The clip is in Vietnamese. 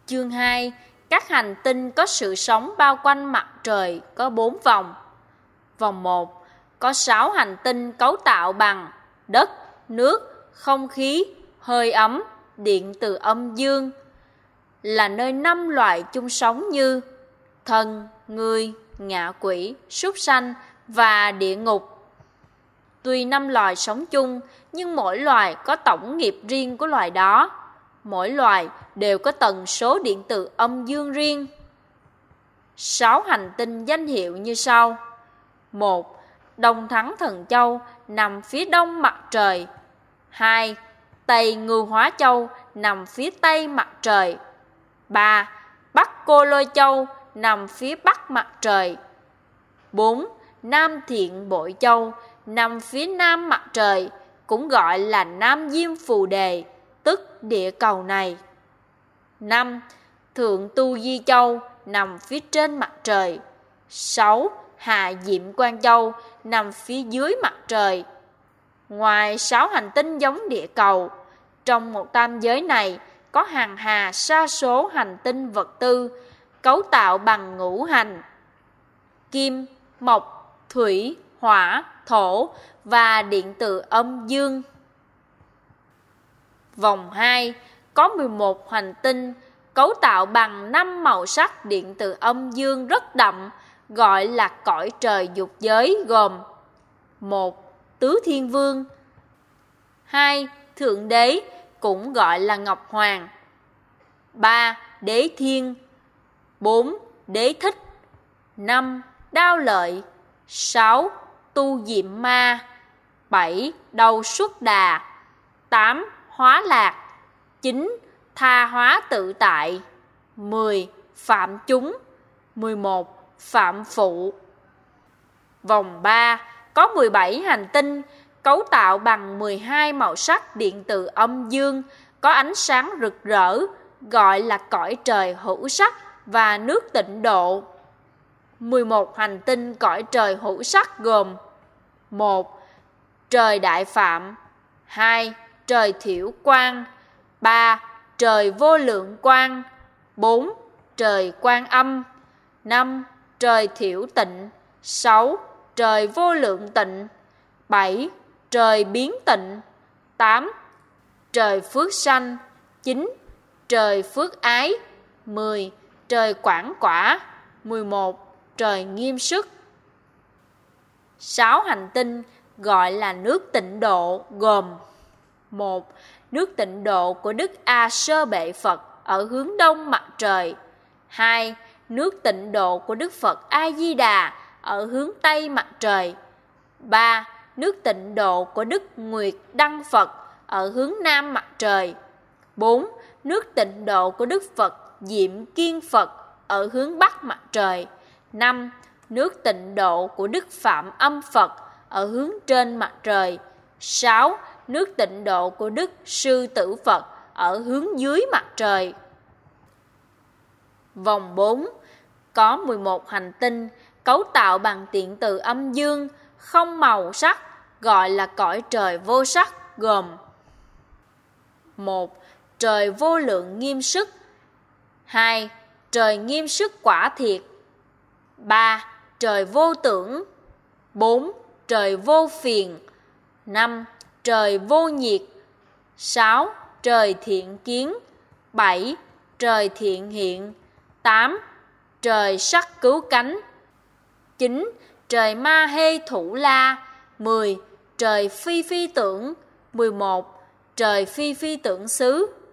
Chương 2. Các hành tinh có sự sống bao quanh mặt trời có 4 vòng. Vòng 1. Có 6 hành tinh cấu tạo bằng đất, nước, không khí, hơi ấm, điện từ âm dương, là nơi 5 loài chung sống như thần, người, ngạ quỷ, súc sanh và địa ngục. Tuy 5 loài sống chung, nhưng mỗi loài có tổng nghiệp riêng của loài đó. Mỗi loài đều có tần số điện từ âm dương riêng. 6 hành tinh danh hiệu như sau. 1. Đông Thắng Thần Châu nằm phía đông mặt trời. 2. Tây Ngưu Hóa Châu nằm phía tây mặt trời. 3. Bắc Cô Lôi Châu nằm phía bắc mặt trời. 4. Nam Thiện Bội Châu nằm phía nam mặt trời, cũng gọi là Nam Diêm Phù Đề, tức địa cầu này. 5. Thượng Tu Di Châu nằm phía trên mặt trời. 6. Hạ Diệm Quan Châu nằm phía dưới mặt trời. Ngoài 6 hành tinh giống địa cầu, trong một tam giới này có hàng hà sa số hành tinh vật tư cấu tạo bằng ngũ hành: kim, mộc, thủy, hỏa, thổ và điện từ âm dương. Vòng 2. Có 11 hành tinh cấu tạo bằng 5 màu sắc điện từ âm dương rất đậm, gọi là cõi trời dục giới, gồm: 1. Tứ Thiên Vương. 2. Thượng Đế, cũng gọi là Ngọc Hoàng. 3. Đế Thiên. 4. Đế Thích. 5. Đao Lợi. 6. Tu Diệm Ma. 7. Đầu Xuất Đà. 8. Hóa Lạc. 9. Tha Hóa Tự Tại. 10. Phạm Chúng. 11. Phạm Phụ. Vòng 3. Có 17 hành tinh cấu tạo bằng 12 màu sắc điện từ âm dương, có ánh sáng rực rỡ, gọi là cõi trời hữu sắc và nước Tịnh Độ. 11 hành tinh cõi trời hữu sắc gồm: 1. Trời Đại Phạm. 2. Trời Thiểu Quang. 3. Trời Vô Lượng Quang. 4. Trời Quan Âm. 5. Trời Thiểu Tịnh. 6. Trời Vô Lượng Tịnh. 7. Trời Biến Tịnh. 8. Trời Phước Sanh. 9. Trời Phước Ái. 10. Trời Quảng Quả. 11. Trời Nghiêm Sức. 6 hành tinh gọi là nước Tịnh Độ gồm: 1. Nước Tịnh Độ của Đức A Sơ Bệ Phật ở hướng đông mặt trời. 2. Nước Tịnh Độ của Đức Phật A Di Đà ở hướng tây mặt trời. 3. Nước Tịnh Độ của Đức Nguyệt Đăng Phật ở hướng nam mặt trời. 4. Nước Tịnh Độ của Đức Phật Diệm Kiên Phật ở hướng bắc mặt trời. 5. Nước Tịnh Độ của Đức Phạm Âm Phật ở hướng trên mặt trời. 6. Nước Tịnh Độ của Đức Sư Tử Phật ở hướng dưới mặt trời. Vòng 4. Có 11 hành tinh cấu tạo bằng điện từ âm dương, không màu sắc, gọi là cõi trời vô sắc, gồm: 1. Trời Vô Lượng Nghiêm Sức. 2. Trời Nghiêm Sức Quả Thiệt. 3. Trời Vô Tưởng. 4. Trời Vô Phiền. 5. Trời Vô Nhiệt. 6. Trời Thiện Kiến. 7. Trời Thiện Hiện. 8. Trời Sắc Cứu Cánh. 9. Trời Ma Hê Thủ La. 10. Trời Phi Phi Tưởng. 11. Trời Phi Phi Tưởng Xứ.